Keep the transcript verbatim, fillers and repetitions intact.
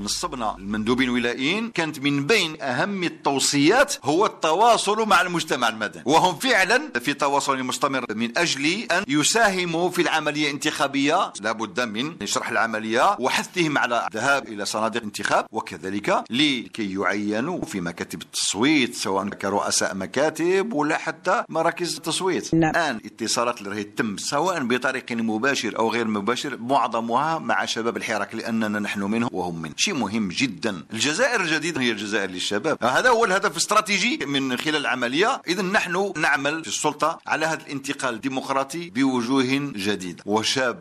نصبنا المندوبين الولائيين كانت من بين أهم التوصيات هو التواصل مع المجتمع المدني، وهم فعلا في تواصل مستمر من أجل أن يساهموا في العملية الانتخابية. لابد من شرح العملية وحثهم على الذهاب إلى صناديق الانتخاب، وكذلك لكي يعينوا في مكاتب التصويت سواء كرؤساء مكاتب ولا حتى مراكز التصويت. نعم. الآن اتصالات اللي راهي تتم سواء بطريق مباشر أو غير مباشر معظمها مع شباب الحراك، لأننا نحن منهم وهم من شيء مهم جدا. الجزائر الجديدة هي الجزائر للشباب، هذا هو الهدف الاستراتيجي من خلال العملية. إذن نحن نعمل في السلطة على هذا الانتقال الديمقراطي بوجوه جديدة وشاب